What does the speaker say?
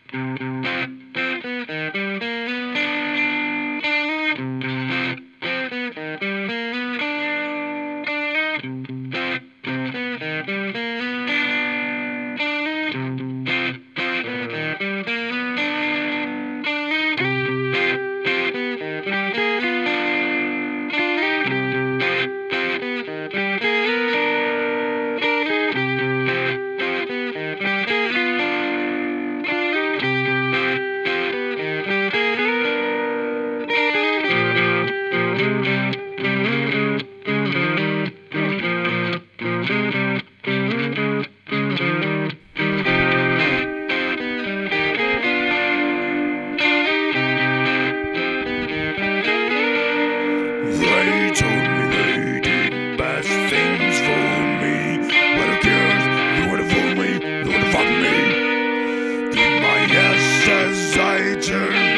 They told me they did best things for me, but who cares? They wanna fool me, they wanna fuck me. Did my yes as I turned